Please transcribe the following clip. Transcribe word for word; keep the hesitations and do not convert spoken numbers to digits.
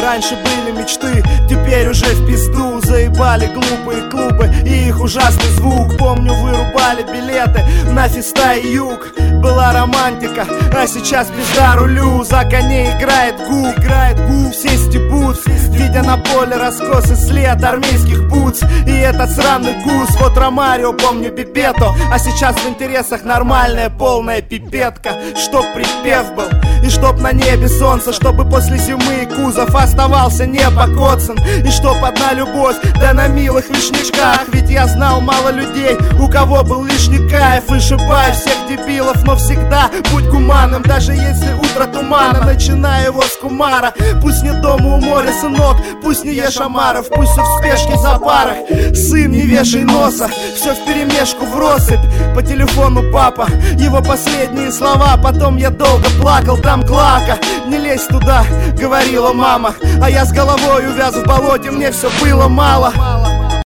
Раньше были мечты, теперь уже в пизду. Заебали глупые клубы и их ужасный звук. Помню, вырубали билеты на феста и юг. Была романтика, а сейчас пизда рулю. За коней играет губ, играет губ, все стебут, видя на поле раскосы след армейских бутс. И этот сраный гус, вот Ромарио, помню пипету. А сейчас в интересах нормальная полная пипетка. Чтоб припев был, и чтоб на небе солнце, чтобы после зимы кузов оставался не покоцан. И чтоб одна любовь, да на милых вишнячках. Ведь я знал мало людей, у кого был лишний кайф. Вышибай всех дебилов, но всегда будь гуманным. Даже если утро тумана, начинай его с кумара. Пусть нет дома у моря, сынок, пусть не ешь омаров. Пусть все в спешке за парах, сын, не вешай носа. Все вперемешку в россыпь, по телефону папа, его последние слова. Потом я долго плакал, там клака. Не лезь туда, говорила мама. А я с головой увяз в болоте, мне все было мало.